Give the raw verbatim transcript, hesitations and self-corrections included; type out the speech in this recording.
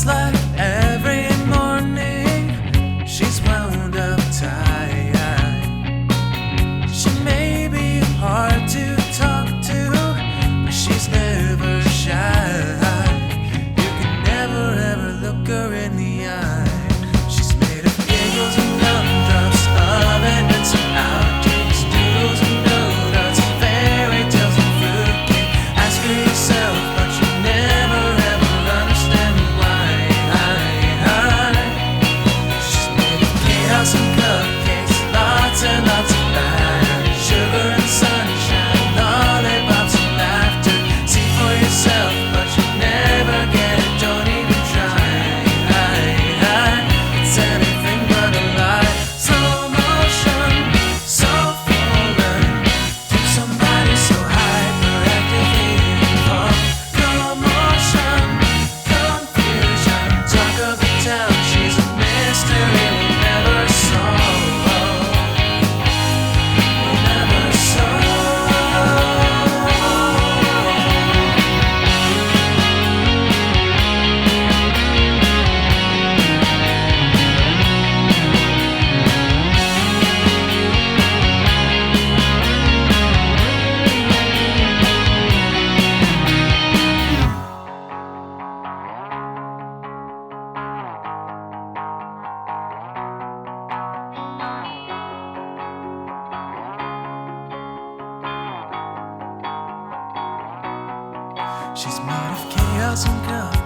like every morning she's wound up tight. She may be hard to talk to, but she's never shy. You can never ever look her in the eye. She's made of giggles and gumdrops, love and some outtakes, doodles and donuts, fairy tales and fruitcake. Ask her yourself, but you never ever understand why. She's made of chaos and cupcakes, lots and lots of fire, sugar and sunshine, lollipops and laughter. See for yourself, but you never get it, don't even try. It's anything but a lie. Slow motion, so foreign to somebody so hyperactively involved. Commotion, confusion, talk of the town. She's a mystery we never solve. We never solve. She's made of chaos and gum.